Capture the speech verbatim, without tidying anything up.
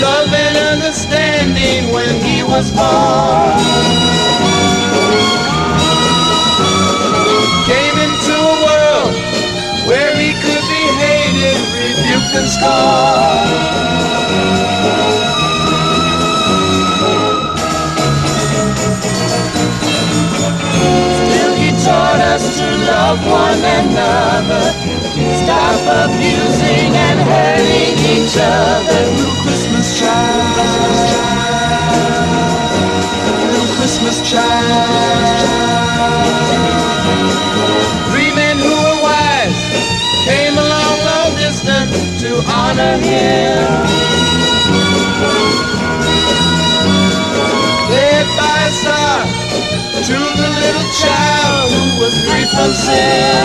love and understanding when he was born. Came into a world where he could be hated, rebuked and scorned. Still he taught us to love one another, stop abusing and hurting each other. Little Christmas child, little Christmas child. Three men who were wise came along long distance to honor him. Led by a star to the little child who was free from sin.